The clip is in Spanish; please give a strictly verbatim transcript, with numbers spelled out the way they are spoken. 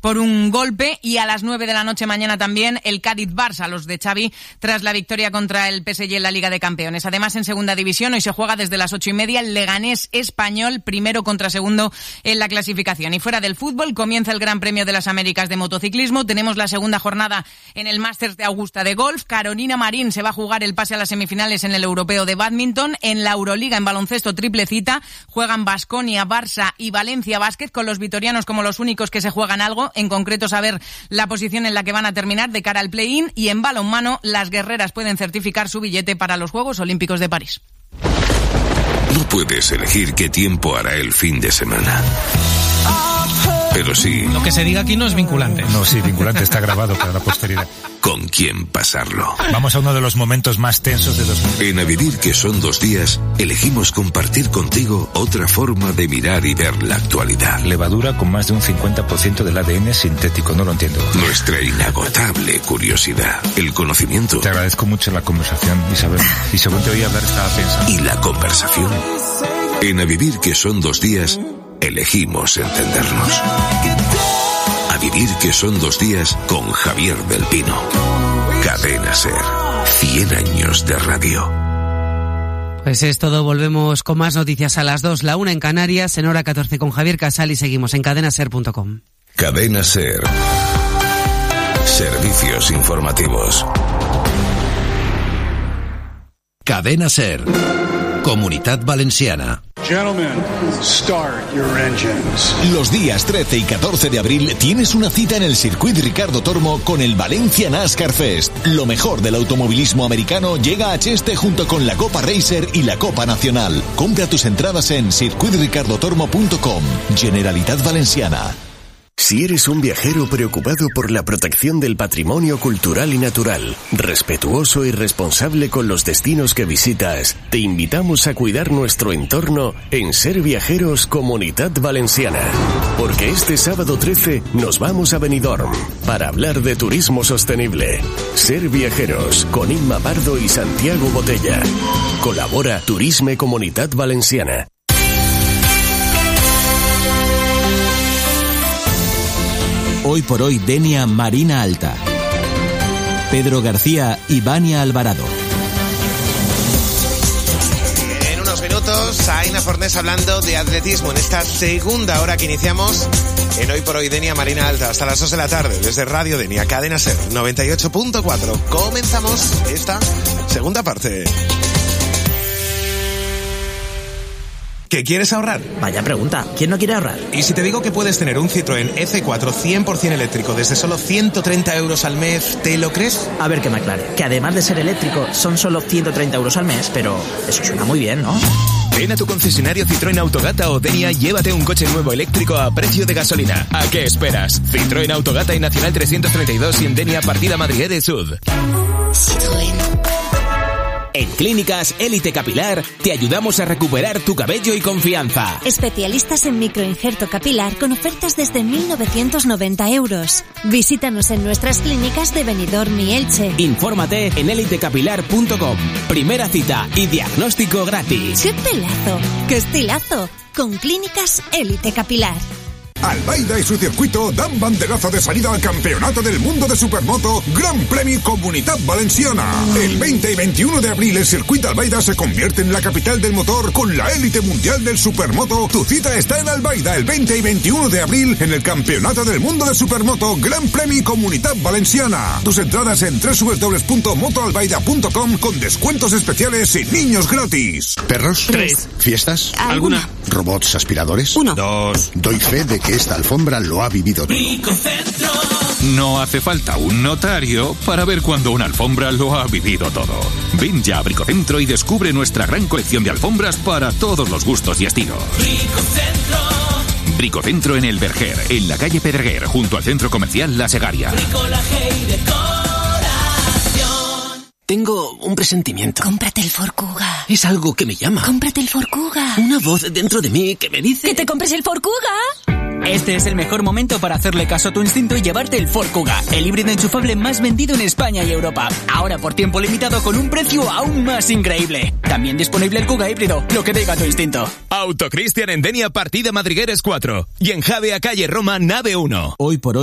por un golpe. Y a las nueve de la noche mañana también el Cádiz-Barça, los de Xavi, tras la victoria contra el P S G en la Liga de Campeones. Además, en segunda división, hoy se juega desde las ocho y media el Leganés Español, primero contra segundo en la clasificación. Y fuera del fútbol, comienza el Gran Premio de las Américas de motociclismo. Tenemos la segunda jornada en el Masters de Augusta de golf. Carolina Marín se va a jugar el pase a las semifinales en el Europeo de Bádminton. En la Euroliga, en baloncesto, triple cita. Juegan Baskonia, Barça y Valencia Basket, con los vitorianos como los únicos que se juegan algo, en concreto saber la posición en la que van a terminar de cara al play-in. Y en balonmano, las guerreras pueden certificar su billete para los Juegos Olímpicos de París. No puedes elegir qué tiempo hará el fin de semana. Pero sí... Lo que se diga aquí no es vinculante. No, sí, vinculante, está grabado para la posteridad. ¿Con quién pasarlo? Vamos a uno de los momentos más tensos de dos mil veinte. En A Vivir que son dos días, elegimos compartir contigo otra forma de mirar y ver la actualidad. Levadura con más de un cincuenta por ciento del A D N sintético, no lo entiendo. Nuestra inagotable curiosidad, el conocimiento. Te agradezco mucho la conversación, Isabel. Y según te oí hablar estaba pensando. Y la conversación. En A Vivir que son dos días, elegimos entendernos. A Vivir que son dos días con Javier del Pino. Cadena SER. cien años de radio. Pues es todo, volvemos con más noticias a las dos, la una en Canarias, en hora catorce con Javier Casal y seguimos en cadena ser punto com. Cadena SER. Servicios informativos. Cadena SER. Comunitat Valenciana. Gentlemen, start your engines. Los días trece y catorce de abril tienes una cita en el Circuit Ricardo Tormo con el Valencia NASCAR Fest. Lo mejor del automovilismo americano llega a Cheste junto con la Copa Racer y la Copa Nacional. Compra tus entradas en circuit ricardo tormo punto com. Generalitat Valenciana. Si eres un viajero preocupado por la protección del patrimonio cultural y natural, respetuoso y responsable con los destinos que visitas, te invitamos a cuidar nuestro entorno en Ser Viajeros Comunitat Valenciana. Porque este sábado trece nos vamos a Benidorm para hablar de turismo sostenible. Ser Viajeros con Inma Pardo y Santiago Botella. Colabora Turisme Comunitat Valenciana. Hoy por hoy Denia Marina Alta. Pedro García y Vania Alvarado. En unos minutos, Aina Fornés hablando de atletismo en esta segunda hora que iniciamos en Hoy por hoy Denia Marina Alta hasta las dos de la tarde desde Radio Denia, Cadena SER noventa y ocho punto cuatro. Comenzamos esta segunda parte. ¿Qué quieres ahorrar? Vaya pregunta, ¿quién no quiere ahorrar? ¿Y si te digo que puedes tener un Citroën E C cuatro cien por ciento eléctrico desde solo ciento treinta euros al mes, ¿te lo crees? A ver que me aclare, que además de ser eléctrico son solo ciento treinta euros al mes, pero eso suena muy bien, ¿no? Ven a tu concesionario Citroën Autogata o Denia y llévate un coche nuevo eléctrico a precio de gasolina. ¿A qué esperas? Citroën Autogata y Nacional trescientos treinta y dos y en Denia Partida Madrid de Sud. Citroën. En Clínicas Élite Capilar te ayudamos a recuperar tu cabello y confianza. Especialistas en microinjerto capilar con ofertas desde mil novecientos noventa euros. Visítanos en nuestras clínicas de Benidorm y Elche. Infórmate en élite capilar punto com. Primera cita y diagnóstico gratis. ¡Qué pelazo! ¡Qué estilazo! Con Clínicas Élite Capilar. Albaida y su circuito dan banderazo de salida al Campeonato del Mundo de Supermoto Gran Premio Comunitat Valenciana. El veinte y veintiuno de abril el circuito Albaida se convierte en la capital del motor con la élite mundial del Supermoto. Tu cita está en Albaida el veinte y veintiuno de abril en el Campeonato del Mundo de Supermoto Gran Premio Comunitat Valenciana. Tus entradas en doble u doble u doble u punto moto albaida punto com con descuentos especiales y niños gratis. ¿Perros? Tres. ¿Fiestas? ¿Alguna? ¿Robots aspiradores? Uno. Dos. Doy fe de que esta alfombra lo ha vivido todo. No hace falta un notario para ver cuando una alfombra lo ha vivido todo. Ven ya a Bricocentro y descubre nuestra gran colección de alfombras para todos los gustos y estilos. Bricocentro. Bricocentro en el Verger, en la calle Pedreguer, junto al centro comercial La Segaria. Bricolaje y decoración. Tengo un presentimiento. Cómprate el Ford Kuga. Es algo que me llama. Cómprate el Ford Kuga. Una voz dentro de mí que me dice... ¡Que te compres el Ford Kuga! Este es el mejor momento para hacerle caso a tu instinto y llevarte el Ford Kuga, el híbrido enchufable más vendido en España y Europa. Ahora por tiempo limitado con un precio aún más increíble. También disponible el Kuga híbrido, lo que diga tu instinto. Autocristian en Denia Partida Madrigueres cuatro y en Javea Calle Roma Nave uno. Hoy por hoy